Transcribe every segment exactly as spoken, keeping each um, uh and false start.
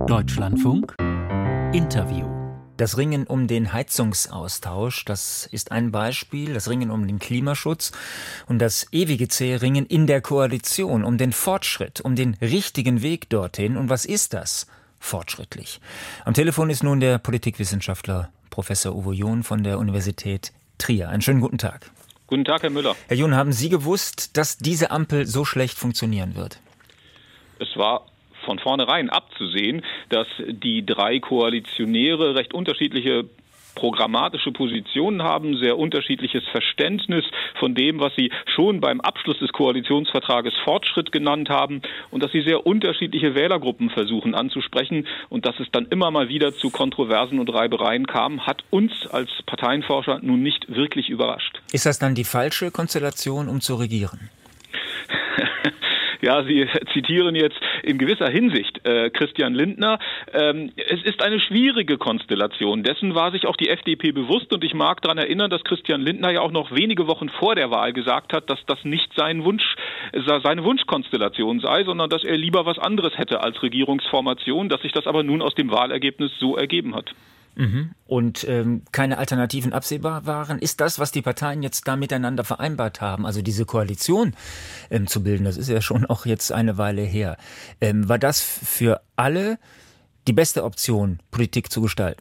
Deutschlandfunk Interview. Das Ringen um den Heizungsaustausch, das ist ein Beispiel, das Ringen um den Klimaschutz und das ewige zähe Ringen in der Koalition um den Fortschritt, um den richtigen Weg dorthin. Und was ist das fortschrittlich? Am Telefon ist nun der Politikwissenschaftler Professor Uwe John von der Universität Trier. Einen schönen guten Tag. Guten Tag, Herr Müller. Herr John, haben Sie gewusst, dass diese Ampel so schlecht funktionieren wird? Es war von vornherein abzusehen, dass die drei Koalitionäre recht unterschiedliche programmatische Positionen haben, sehr unterschiedliches Verständnis von dem, was sie schon beim Abschluss des Koalitionsvertrages Fortschritt genannt haben und dass sie sehr unterschiedliche Wählergruppen versuchen anzusprechen und dass es dann immer mal wieder zu Kontroversen und Reibereien kam, hat uns als Parteienforscher nun nicht wirklich überrascht. Ist das dann die falsche Konstellation, um zu regieren? Ja, Sie zitieren jetzt in gewisser Hinsicht äh, Christian Lindner. Ähm, es ist eine schwierige Konstellation. Dessen war sich auch die F D P bewusst. Und ich mag daran erinnern, dass Christian Lindner ja auch noch wenige Wochen vor der Wahl gesagt hat, dass das nicht sein Wunsch, seine Wunschkonstellation sei, sondern dass er lieber was anderes hätte als Regierungsformation, dass sich das aber nun aus dem Wahlergebnis so ergeben hat. Mhm. Und ähm, keine Alternativen absehbar waren. Ist das, was die Parteien jetzt da miteinander vereinbart haben, also diese Koalition ähm, zu bilden, das ist ja schon auch jetzt eine Weile her, ähm, war das für alle die beste Option, Politik zu gestalten?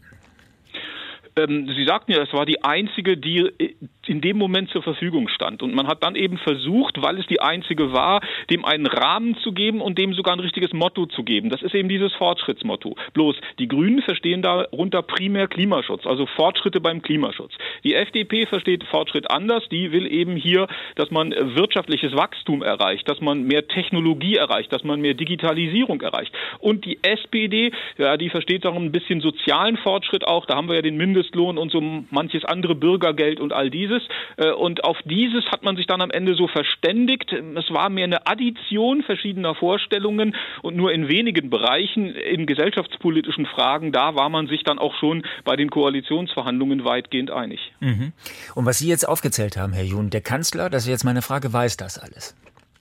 Ähm, Sie sagten ja, es war die einzige, die in dem Moment zur Verfügung stand. Und man hat dann eben versucht, weil es die einzige war, dem einen Rahmen zu geben und dem sogar ein richtiges Motto zu geben. Das ist eben dieses Fortschrittsmotto. Bloß, die Grünen verstehen darunter primär Klimaschutz, also Fortschritte beim Klimaschutz. Die F D P versteht Fortschritt anders. Die will eben hier, dass man wirtschaftliches Wachstum erreicht, dass man mehr Technologie erreicht, dass man mehr Digitalisierung erreicht. Und die S P D, ja, die versteht darum ein bisschen sozialen Fortschritt auch. Da haben wir ja den Mindestlohn und so manches andere Bürgergeld und all dieses. Und auf dieses hat man sich dann am Ende so verständigt. Es war mehr eine Addition verschiedener Vorstellungen und nur in wenigen Bereichen in gesellschaftspolitischen Fragen, da war man sich dann auch schon bei den Koalitionsverhandlungen weitgehend einig. Mhm. Und was Sie jetzt aufgezählt haben, Herr John, der Kanzler, das ist jetzt meine Frage, weiß das alles?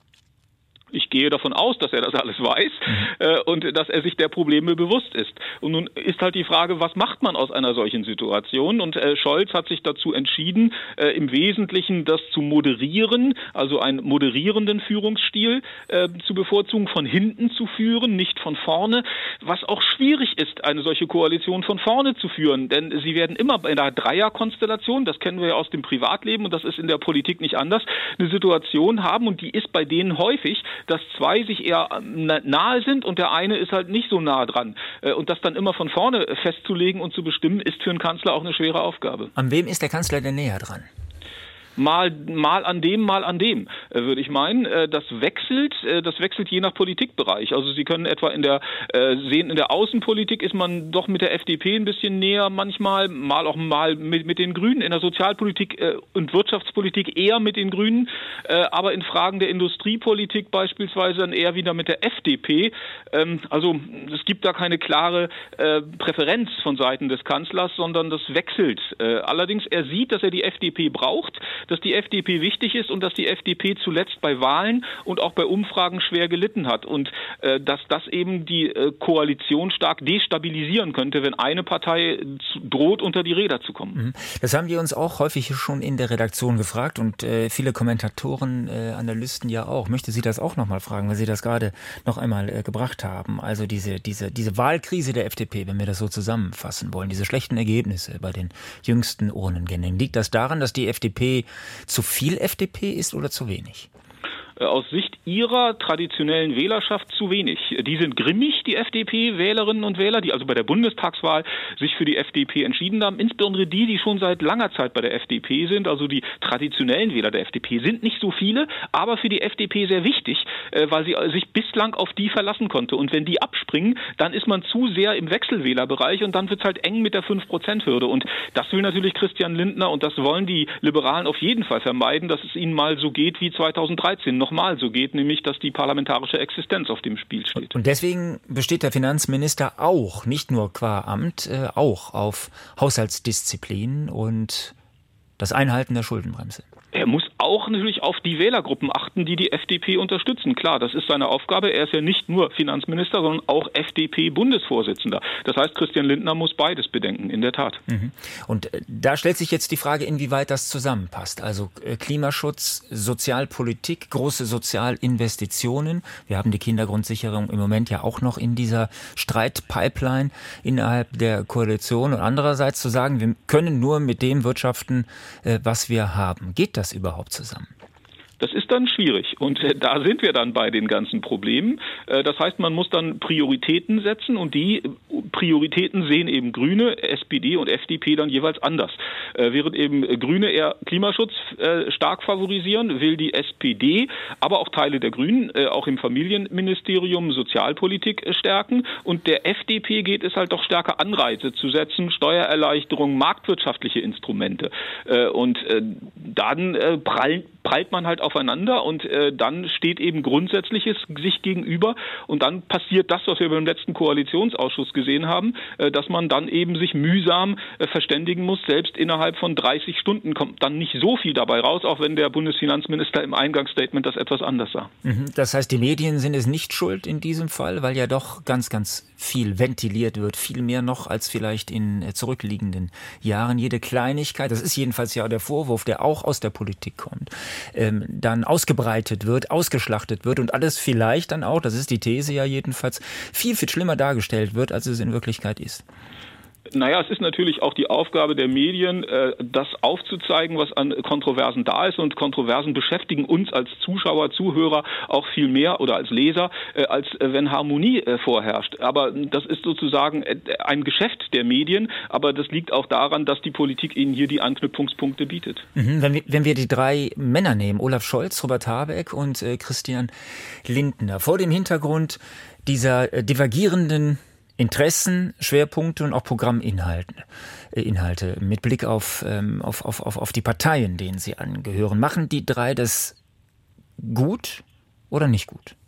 Ich gehe davon aus, dass er das alles weiß mhm. äh, und dass er sich der Probleme bewusst ist. Und nun ist halt die Frage, was macht man aus einer solchen Situation? Und äh, Scholz hat sich dazu entschieden, äh, im Wesentlichen das zu moderieren, also einen moderierenden Führungsstil äh, zu bevorzugen, von hinten zu führen, nicht von vorne, was auch schwierig ist, eine solche Koalition von vorne zu führen. Denn sie werden immer bei einer Dreierkonstellation, das kennen wir ja aus dem Privatleben und das ist in der Politik nicht anders, eine Situation haben und die ist bei denen häufig, dass zwei sich eher nahe sind und der eine ist halt nicht so nah dran. Und das dann immer von vorne festzulegen und zu bestimmen, ist für einen Kanzler auch eine schwere Aufgabe. An wem ist der Kanzler denn näher dran? Mal, mal an dem, mal an dem, äh, würde ich meinen. Äh, das wechselt, äh, das wechselt je nach Politikbereich. Also Sie können etwa in der, äh, sehen, in der Außenpolitik ist man doch mit der F D P ein bisschen näher manchmal, mal auch mal mit, mit den Grünen. In der Sozialpolitik äh, und Wirtschaftspolitik eher mit den Grünen, äh, aber in Fragen der Industriepolitik beispielsweise dann eher wieder mit der F D P. Ähm, also es gibt da keine klare äh, Präferenz von Seiten des Kanzlers, sondern das wechselt. Äh, allerdings, er sieht, dass er die F D P braucht, dass die F D P wichtig ist und dass die F D P zuletzt bei Wahlen und auch bei Umfragen schwer gelitten hat und äh, dass das eben die äh, Koalition stark destabilisieren könnte, wenn eine Partei zu, droht, unter die Räder zu kommen. Das haben wir uns auch häufig schon in der Redaktion gefragt und äh, viele Kommentatoren, äh, Analysten ja auch. Möchte Sie das auch noch mal fragen, weil Sie das gerade noch einmal äh, gebracht haben. Also diese, diese, diese Wahlkrise der F D P, wenn wir das so zusammenfassen wollen, diese schlechten Ergebnisse bei den jüngsten Urnengängen, liegt das daran, dass die F D P zu viel F D P ist oder zu wenig? Aus Sicht ihrer traditionellen Wählerschaft zu wenig. Die sind grimmig, die F D P-Wählerinnen und Wähler, die also bei der Bundestagswahl sich für die F D P entschieden haben. Insbesondere die, die schon seit langer Zeit bei der F D P sind, also die traditionellen Wähler der F D P, sind nicht so viele, aber für die F D P sehr wichtig, weil sie sich bislang auf die verlassen konnte. Und wenn die abspringen, dann ist man zu sehr im Wechselwählerbereich und dann wird es halt eng mit der fünf Prozent Hürde. Und das will natürlich Christian Lindner und das wollen die Liberalen auf jeden Fall vermeiden, dass es ihnen mal so geht wie zweitausenddreizehn. Nochmal so geht, nämlich, dass die parlamentarische Existenz auf dem Spiel steht. Und deswegen besteht der Finanzminister auch, nicht nur qua Amt, äh, auch auf Haushaltsdisziplin und das Einhalten der Schuldenbremse. Er muss auch natürlich auf die Wählergruppen achten, die die F D P unterstützen. Klar, das ist seine Aufgabe. Er ist ja nicht nur Finanzminister, sondern auch F D P-Bundesvorsitzender. Das heißt, Christian Lindner muss beides bedenken, in der Tat. Mhm. Und da stellt sich jetzt die Frage, inwieweit das zusammenpasst. Also Klimaschutz, Sozialpolitik, große Sozialinvestitionen. Wir haben die Kindergrundsicherung im Moment ja auch noch in dieser Streitpipeline innerhalb der Koalition. Und andererseits zu sagen, wir können nur mit dem wirtschaften, was wir haben. Geht das überhaupt zusammen? Das ist dann schwierig und äh, da sind wir dann bei den ganzen Problemen. Äh, das heißt, man muss dann Prioritäten setzen und die Prioritäten sehen eben Grüne, S P D und F D P dann jeweils anders. Äh, während eben Grüne eher Klimaschutz äh, stark favorisieren, will die S P D, aber auch Teile der Grünen, äh, auch im Familienministerium Sozialpolitik äh, stärken und der F D P geht es halt doch stärker Anreize zu setzen, Steuererleichterungen, marktwirtschaftliche Instrumente äh, und äh, dann äh, prallen prallt man halt aufeinander und äh, dann steht eben Grundsätzliches sich gegenüber und dann passiert das, was wir beim letzten Koalitionsausschuss gesehen haben, äh, dass man dann eben sich mühsam äh, verständigen muss. Selbst innerhalb von dreißig Stunden kommt dann nicht so viel dabei raus, auch wenn der Bundesfinanzminister im Eingangsstatement das etwas anders sah. Das heißt, die Medien sind es nicht schuld in diesem Fall, weil ja doch ganz, ganz viel ventiliert wird, viel mehr noch als vielleicht in äh, zurückliegenden Jahren. Jede Kleinigkeit, das ist jedenfalls ja der Vorwurf, der auch aus der Politik kommt, ähm, dann ausgebreitet wird, ausgeschlachtet wird und alles vielleicht dann auch, das ist die These ja jedenfalls, viel, viel schlimmer dargestellt wird, als es in Wirklichkeit ist. Naja, es ist natürlich auch die Aufgabe der Medien, das aufzuzeigen, was an Kontroversen da ist. Und Kontroversen beschäftigen uns als Zuschauer, Zuhörer auch viel mehr oder als Leser, als wenn Harmonie vorherrscht. Aber das ist sozusagen ein Geschäft der Medien. Aber das liegt auch daran, dass die Politik ihnen hier die Anknüpfungspunkte bietet. Mhm, wenn, wir, wenn wir die drei Männer nehmen, Olaf Scholz, Robert Habeck und äh, Christian Lindner, vor dem Hintergrund dieser äh, divergierenden Interessen, Schwerpunkte und auch Programminhalte Inhalte mit Blick auf, ähm, auf, auf, auf, auf die Parteien, denen sie angehören. Machen die drei das gut oder nicht gut?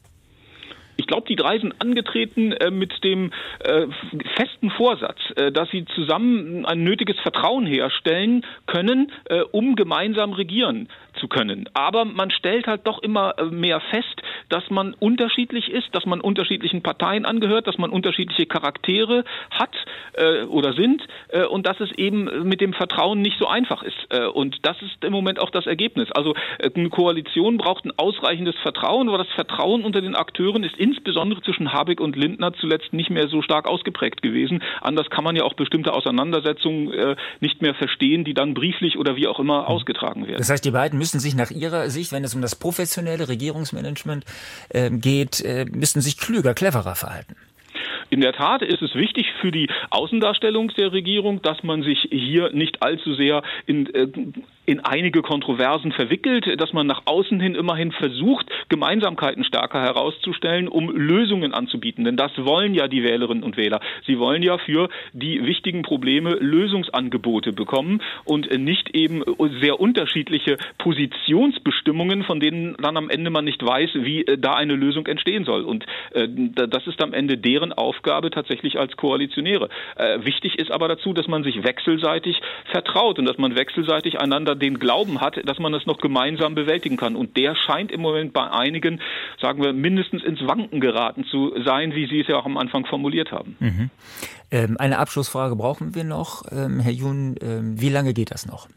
Ich glaube, die drei sind angetreten äh, mit dem äh, festen Vorsatz, äh, dass sie zusammen ein nötiges Vertrauen herstellen können, äh, um gemeinsam regieren zu können. Aber man stellt halt doch immer mehr fest, dass man unterschiedlich ist, dass man unterschiedlichen Parteien angehört, dass man unterschiedliche Charaktere hat äh, oder sind äh, und dass es eben mit dem Vertrauen nicht so einfach ist. Äh, und das ist im Moment auch das Ergebnis. Also äh, eine Koalition braucht ein ausreichendes Vertrauen, aber das Vertrauen unter den Akteuren ist insbesondere zwischen Habeck und Lindner zuletzt nicht mehr so stark ausgeprägt gewesen. Anders kann man ja auch bestimmte Auseinandersetzungen äh, nicht mehr verstehen, die dann brieflich oder wie auch immer ausgetragen werden. Das heißt, die beiden müssen sich nach ihrer Sicht, wenn es um das professionelle Regierungsmanagement äh, geht, äh, müssen sich klüger, cleverer verhalten. In der Tat ist es wichtig für die Außendarstellung der Regierung, dass man sich hier nicht allzu sehr in, äh, in einige Kontroversen verwickelt, dass man nach außen hin immerhin versucht, Gemeinsamkeiten stärker herauszustellen, um Lösungen anzubieten. Denn das wollen ja die Wählerinnen und Wähler. Sie wollen ja für die wichtigen Probleme Lösungsangebote bekommen und nicht eben sehr unterschiedliche Positionsbestimmungen, von denen dann am Ende man nicht weiß, wie da eine Lösung entstehen soll. Und äh, das ist am Ende deren Aufgabe tatsächlich als Koalitionäre. Äh, wichtig ist aber dazu, dass man sich wechselseitig vertraut und dass man wechselseitig einander den Glauben hat, dass man es noch gemeinsam bewältigen kann. Und der scheint im Moment bei einigen, sagen wir, mindestens ins Wanken geraten zu sein, wie Sie es ja auch am Anfang formuliert haben. Mhm. Ähm, eine Abschlussfrage brauchen wir noch. Ähm, Herr Jun, ähm, wie lange geht das noch?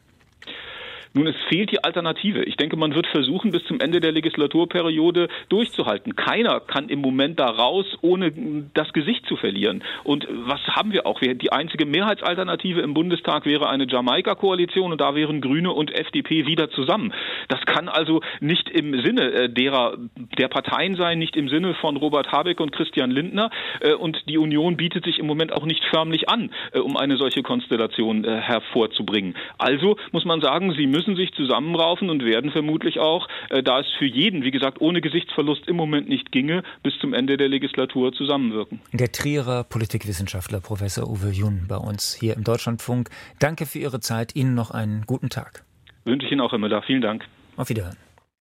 Nun, es fehlt die Alternative. Ich denke, man wird versuchen, bis zum Ende der Legislaturperiode durchzuhalten. Keiner kann im Moment da raus, ohne das Gesicht zu verlieren. Und was haben wir auch? Die einzige Mehrheitsalternative im Bundestag wäre eine Jamaika-Koalition und da wären Grüne und F D P wieder zusammen. Das kann also nicht im Sinne derer, der Parteien sein, nicht im Sinne von Robert Habeck und Christian Lindner. Und die Union bietet sich im Moment auch nicht förmlich an, um eine solche Konstellation hervorzubringen. Also muss man sagen, sie müssen müssen sich zusammenraufen und werden vermutlich auch, äh, da es für jeden, wie gesagt, ohne Gesichtsverlust im Moment nicht ginge, bis zum Ende der Legislatur zusammenwirken. Der Trierer Politikwissenschaftler Professor Uwe Jun bei uns hier im Deutschlandfunk. Danke für Ihre Zeit. Ihnen noch einen guten Tag. Wünsche ich Ihnen auch, Herr Müller. Vielen Dank. Auf Wiederhören.